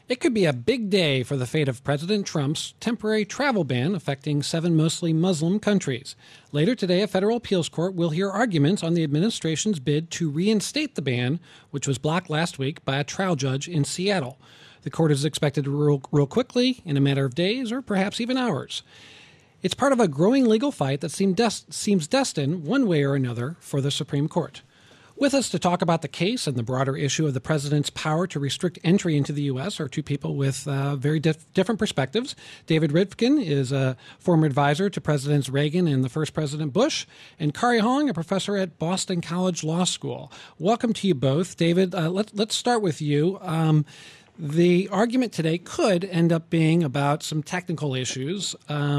It could be a big day for the fate of President Trump's temporary travel ban affecting 7 mostly Muslim countries. Later today, a federal appeals court will hear arguments on the administration's bid to reinstate the ban, which was blocked last week by a trial judge in Seattle. The court is expected to rule quickly, in a matter of days or perhaps even hours. It's part of a growing legal fight that seems destined, one way or another, for the Supreme Court. With us to talk about the case and the broader issue of the president's power to restrict entry into the U.S. are two people with very different perspectives. David Rivkin is a former advisor to Presidents Reagan and the first President Bush, and Kari Hong, a professor at Boston College Law School. Welcome to you both. David, let's start with you. The argument today could end up being about some technical issues,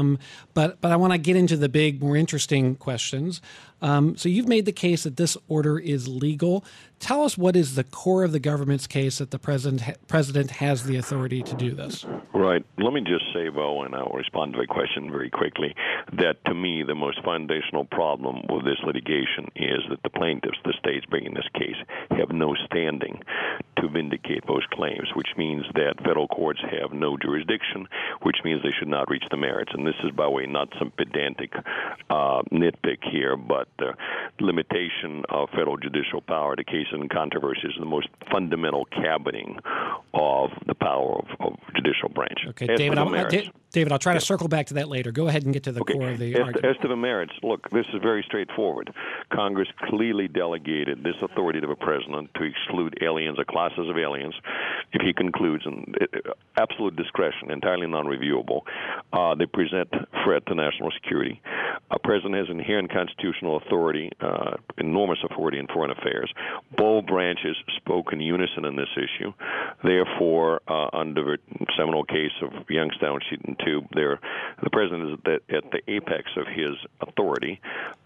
but I want to get into the big, more interesting questions. So you've made the case that this order is legal. Tell us what is the core of the government's case that the president has the authority to do this. Right. Let me just say, though, and I'll respond to the question very quickly, that to me the most foundational problem with this litigation is that the plaintiffs, the states bringing this case, have no standing to vindicate those claims, which means that federal courts have no jurisdiction, which means they should not reach the merits. And this is, by the way, not some pedantic nitpick here, but the limitation of federal judicial power to cases and controversies is the most fundamental cabining of the power of judicial branch. Okay, David, I'll try to circle back to that later. Go ahead and get to the core of the argument. As to the merits, look, this is very straightforward. Congress clearly delegated this authority to the president to exclude aliens or classes of aliens if he concludes, in absolute discretion, entirely non-reviewable, they present threat to national security. A president has inherent constitutional authority, enormous authority in foreign affairs. Both branches spoke in unison in this issue. Therefore, under the seminal case of Youngstown Sheet and Tube, the president is at the apex of his authority.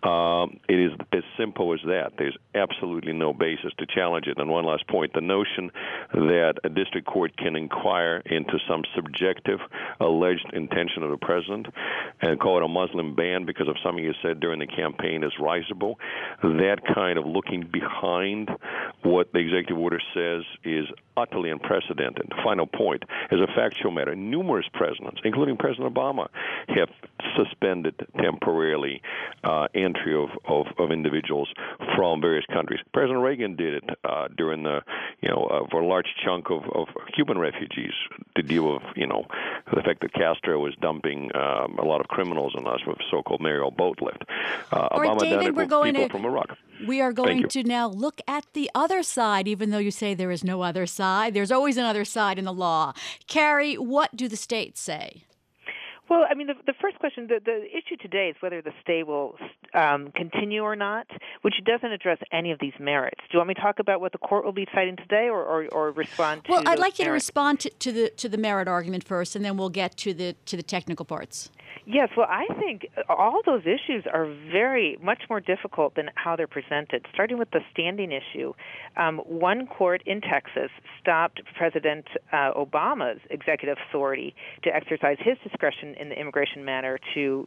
It is as simple as that. There's absolutely no basis to challenge it. And one last point, the notion that a district court can inquire into some subjective alleged intention of the president and call it a Muslim ban because of something he said during the campaign is risible, that kind of looking behind what the executive order says is utterly unprecedented. The final point, as a factual matter, numerous presidents, including President Obama, have suspended temporarily entry of individuals from various countries. President Reagan did it during for a large chunk of Cuban refugees to deal with, the fact that Castro was dumping a lot of criminals on us with so-called Mariel boat lift. Obama David, done it with people from Iraq. We are going to now look at the other side, even though you say there is no other side. There's always another side in the law. Kari, what do the states say? Well, I mean, the first question, the issue today is whether the stay will continue or not, which doesn't address any of these merits. Do you want me to talk about what the court will be deciding today, or respond to? Well, I'd like you to merits? respond to the merit argument first, and then we'll get to the technical parts. Yes, well, I think all those issues are very much more difficult than how they're presented. Starting with the standing issue, one court in Texas stopped President Obama's executive authority to exercise his discretion in the immigration matter to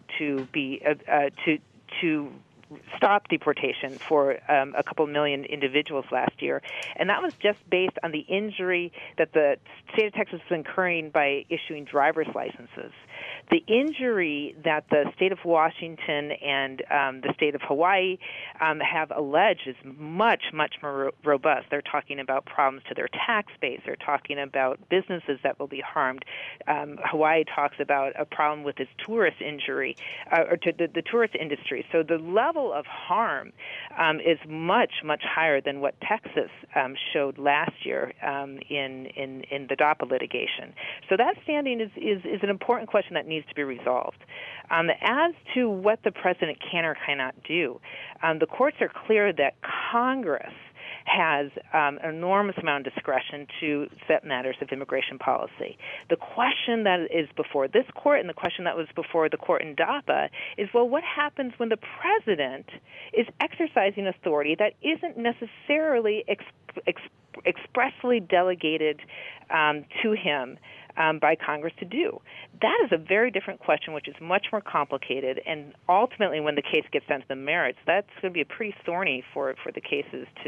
stop deportation for a couple million individuals last year. And that was just based on the injury that the state of Texas was incurring by issuing driver's licenses. The injury that the state of Washington and the state of Hawaii have alleged is much, much more robust. They're talking about problems to their tax base. They're talking about businesses that will be harmed. Hawaii talks about a problem with its tourist injury, or to the tourist industry. So the level of harm is much, much higher than what Texas showed last year in the DAPA litigation. So that standing is an important question that needs to be resolved. As to what the president can or cannot do, the courts are clear that Congress has an enormous amount of discretion to set matters of immigration policy. The question that is before this court and the question that was before the court in DAPA is, well, what happens when the president is exercising authority that isn't necessarily expressly delegated to him by Congress to do? That is a very different question, which is much more complicated, and ultimately when the case gets down to the merits, that's going to be pretty thorny for the cases to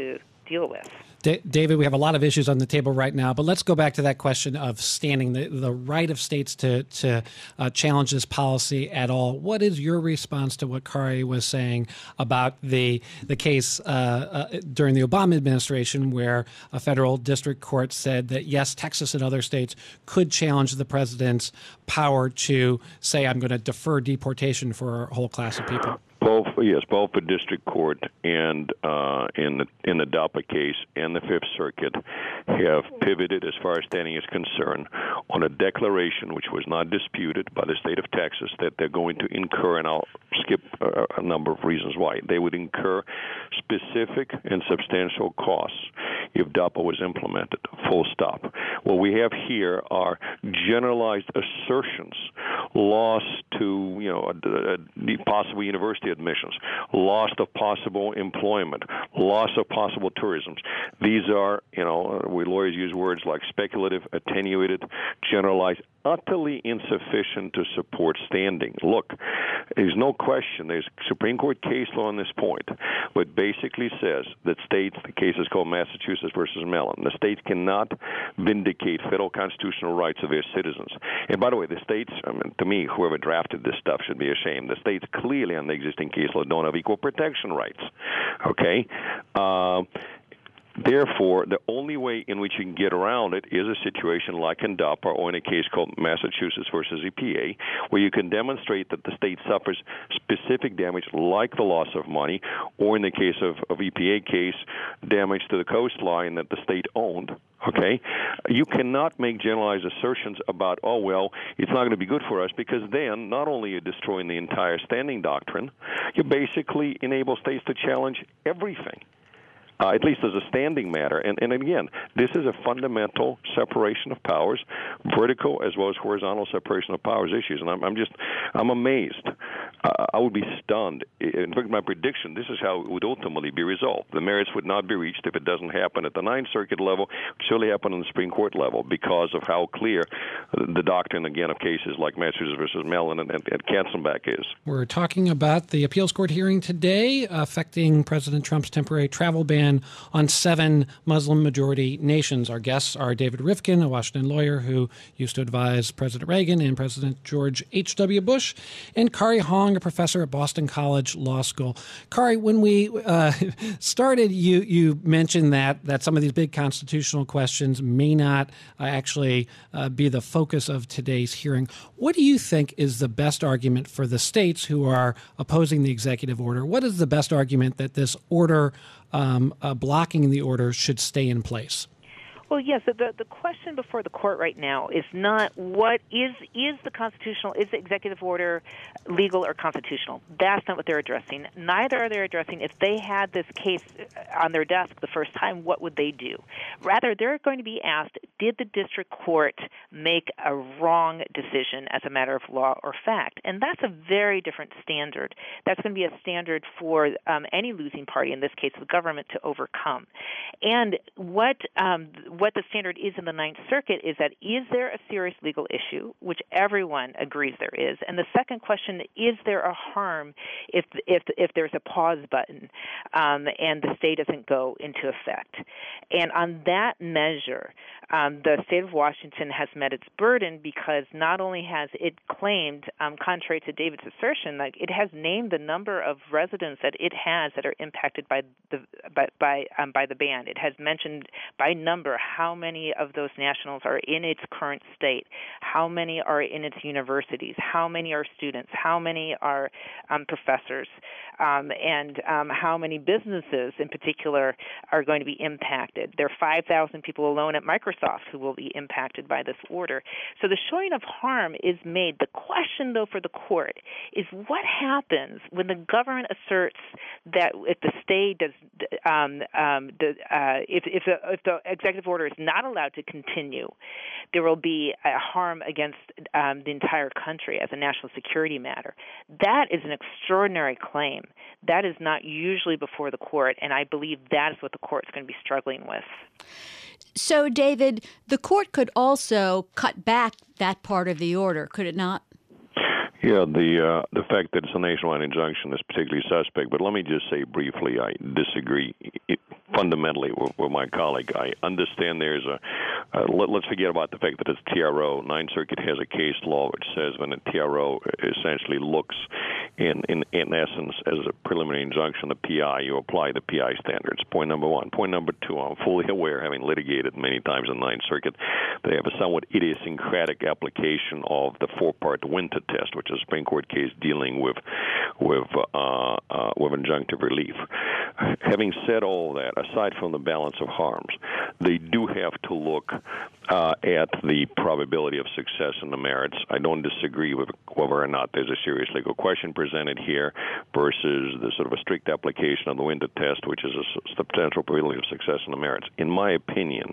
deal with. David, we have a lot of issues on the table right now, but let's go back to that question of standing, the right of states to challenge this policy at all. What is your response to what Kari was saying about the case during the Obama administration where a federal district court said that, yes, Texas and other states could challenge the president's power to say, I'm going to defer deportation for a whole class of people? Both the district court and in the DAPA case and the Fifth Circuit have pivoted, as far as standing is concerned, on a declaration which was not disputed by the state of Texas that they're going to incur, and I'll skip a number of reasons why. They would incur specific and substantial costs if DAPA was implemented, full stop. What we have here are generalized assertions, loss to possible university admissions, loss of possible employment, loss of possible tourism. These are, we lawyers use words like speculative, attenuated, generalized, utterly insufficient to support standing. Look, there's no question. There's Supreme Court case law on this point, but basically says that states, the case is called Massachusetts versus Mellon, the states cannot vindicate federal constitutional rights of their citizens. And by the way, the states, to me, whoever drafted this stuff should be ashamed. The states clearly on the existing case law don't have equal protection rights. Okay? Therefore, the only way in which you can get around it is a situation like in DAPA or in a case called Massachusetts versus EPA, where you can demonstrate that the state suffers specific damage like the loss of money, or in the case of EPA case, damage to the coastline that the state owned. Okay? You cannot make generalized assertions about, it's not going to be good for us, because then not only are you destroying the entire standing doctrine, you basically enable states to challenge everything. At least as a standing matter. And again, this is a fundamental separation of powers, vertical as well as horizontal separation of powers issues. And I'm amazed. I would be stunned. In fact, my prediction, this is how it would ultimately be resolved. The merits would not be reached if it doesn't happen at the Ninth Circuit level. It would surely happen on the Supreme Court level because of how clear the doctrine, again, of cases like Massachusetts versus Mellon and Katzenbach is. We're talking about the appeals court hearing today affecting President Trump's temporary travel ban on 7 Muslim-majority nations. Our guests are David Rivkin, a Washington lawyer who used to advise President Reagan and President George H.W. Bush, and Kari Hong, a professor at Boston College Law School. Kari, when we started, you mentioned that some of these big constitutional questions may not actually be the focus of today's hearing. What do you think is the best argument for the states who are opposing the executive order? What is the best argument that this order blocking the order should stay in place? Well, yes. The question before the court right now is not what is the executive order legal or constitutional. That's not what they're addressing. Neither are they addressing if they had this case on their desk the first time, what would they do? Rather, they're going to be asked, did the district court make a wrong decision as a matter of law or fact? And that's a very different standard. That's going to be a standard for any losing party, in this case the government, to overcome. And what the standard is in the Ninth Circuit is that, is there a serious legal issue, which everyone agrees there is? And the second question, is there a harm if there's a pause button and the stay doesn't go into effect? And on that measure, the state of Washington has met its burden, because not only has it claimed, contrary to David's assertion, like it has named the number of residents that it has that are impacted by the ban. It has mentioned by number how many of those nationals are in its current state, how many are in its universities, how many are students, how many are professors, and how many businesses in particular are going to be impacted. There are 5,000 people alone at Microsoft who will be impacted by this order. So the showing of harm is made. The question, though, for the court is what happens when the government asserts that if the stay does, if the executive order is not allowed to continue, there will be a harm against the entire country as a national security matter. That is an extraordinary claim. That is not usually before the court, and I believe that is what the court's going to be struggling with. So, David, the court could also cut back that part of the order, could it not? Yeah, the fact that it's a nationwide injunction is particularly suspect. But let me just say briefly, I disagree fundamentally with my colleague. I understand there's let's forget about the fact that it's TRO. Ninth Circuit has a case law which says when a TRO essentially looks in essence as a preliminary injunction, the PI, you apply the PI standards. Point number one. Point number two, I'm fully aware, having litigated many times in Ninth Circuit, they have a somewhat idiosyncratic application of the four-part Winter test, which is a Supreme Court case dealing with injunctive relief. Having said all that, aside from the balance of harms, they do have to look at the probability of success in the merits. I don't disagree with whether or not there's a serious legal question presented here versus the sort of a strict application of the Winter test, which is a substantial probability of success in the merits. In my opinion,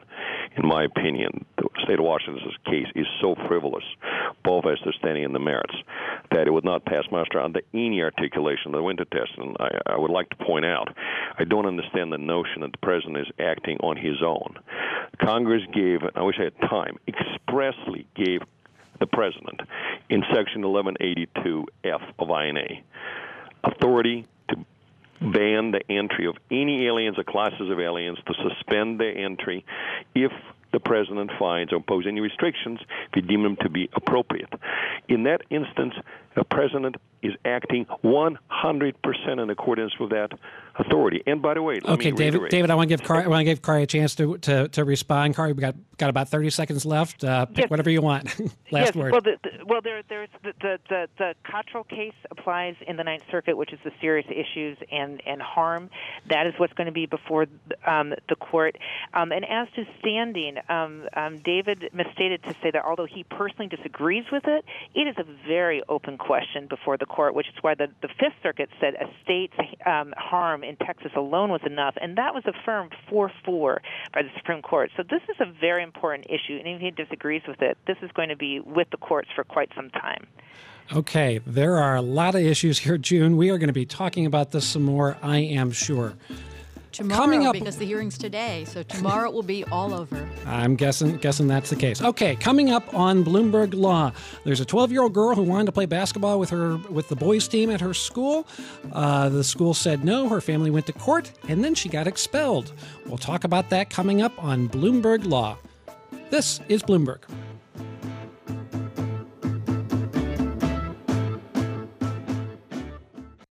the state of Washington's case is so frivolous, both as to standing and the merits, that it would not pass muster under any articulation of the Winter test. And I would like to point out, I don't understand the notion that the president is acting on his own. Congress gave, I wish I had time, expressly gave the president in Section 1182F of INA authority to ban the entry of any aliens or classes of aliens, to suspend their entry if the president finds or impose any restrictions if he deems them to be appropriate. In that instance, the president is acting 100% in accordance with that authority. And by the way, let me reiterate. David, I want to give Kari a chance to respond. Kari, we got about 30 seconds left. Pick whatever you want. Last word. Well, there's the Cottrell case applies in the Ninth Circuit, which is the serious issues and harm. That is what's going to be before the court. And as to standing, David misstated to say that although he personally disagrees with it, it is a very open question before the court, which is why the Fifth Circuit said a state's harm in Texas alone was enough, and that was affirmed 4-4 by the Supreme Court. So this is a very important issue, and if he disagrees with it, this is going to be with the courts for quite some time. Okay, there are a lot of issues here, June. We are going to be talking about this some more, I am sure. Tomorrow, coming up, because the hearing's today, so tomorrow it will be all over. I'm guessing that's the case. Okay, coming up on Bloomberg Law, there's a 12-year-old girl who wanted to play basketball with the boys' team at her school. The school said no. Her family went to court, and then she got expelled. We'll talk about that coming up on Bloomberg Law. This is Bloomberg.